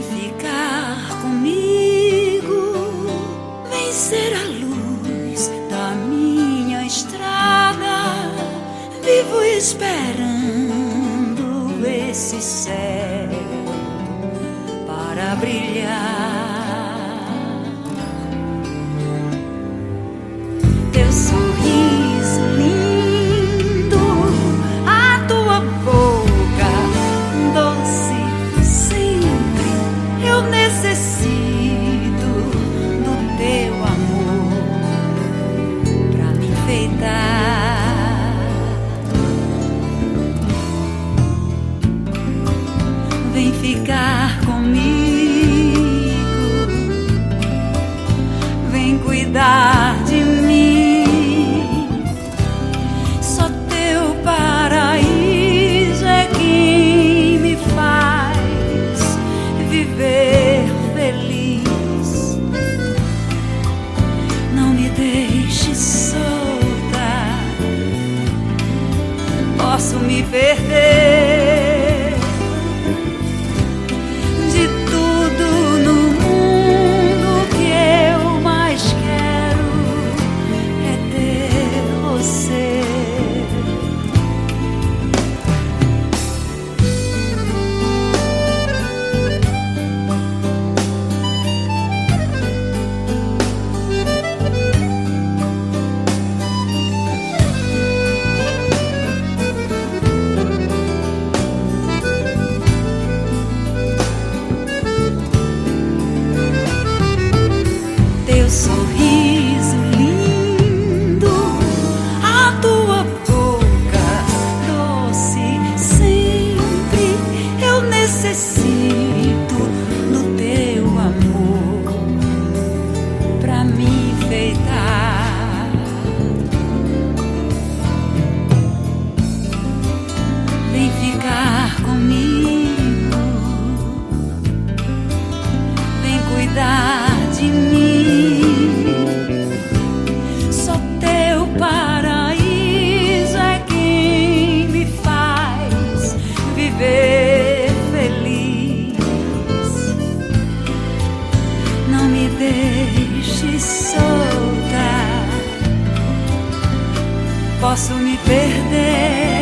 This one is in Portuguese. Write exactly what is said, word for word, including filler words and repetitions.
ficar comigo, vem ser a luz da minha estrada. Vivo esperando esse céu para brilhar. Teu sorriso lindo, a tua boca doce, sempre eu necessito do teu amor pra me enfeitar. Vem ficar comigo, vem cuidar de mim. Só teu paraíso é que me faz viver feliz. Não me deixe solta, posso me perder. De tudo no mundo que eu mais quero é ter você. Teu sorriso lindo, a tua boca doce, sempre eu necessito do teu amor pra me enfeitar. Vem ficar comigo, vem cuidar de mim. Só teu paraíso é quem me faz viver feliz. Não me deixe solta, posso me perder.